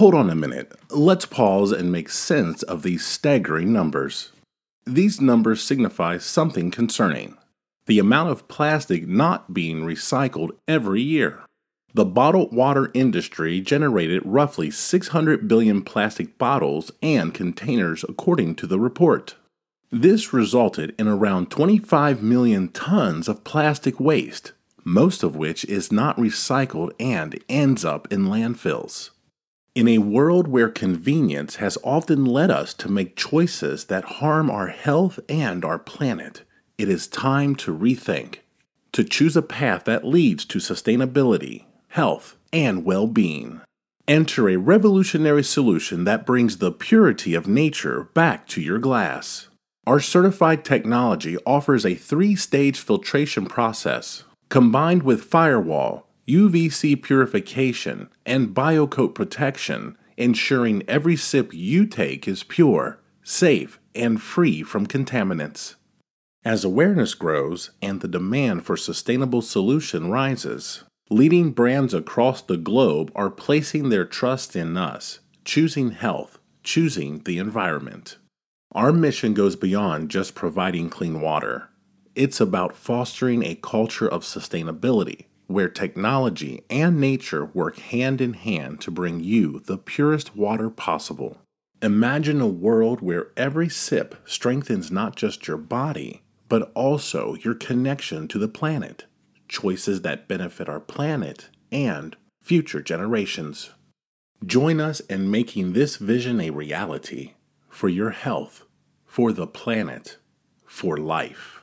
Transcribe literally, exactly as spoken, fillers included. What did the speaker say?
Hold on a minute. Let's pause and make sense of these staggering numbers. These numbers signify something concerning: the amount of plastic not being recycled every year. The bottled water industry generated roughly six hundred billion plastic bottles and containers according to the report. This resulted in around twenty-five million tons of plastic waste, most of which is not recycled and ends up in landfills. In a world where convenience has often led us to make choices that harm our health and our planet, it is time to rethink, to choose a path that leads to sustainability, health, and well-being. Enter a revolutionary solution that brings the purity of nature back to your glass. Our certified technology offers a three-stage filtration process, combined with firewall, U V C purification, and biocoat protection, ensuring every sip you take is pure, safe, and free from contaminants. As awareness grows and the demand for sustainable solution rises, leading brands across the globe are placing their trust in us, choosing health, choosing the environment. Our mission goes beyond just providing clean water. It's about fostering a culture of sustainability, where technology and nature work hand in hand to bring you the purest water possible. Imagine a world where every sip strengthens not just your body, but also your connection to the planet, choices that benefit our planet and future generations. Join us in making this vision a reality, for your health, for the planet, for life.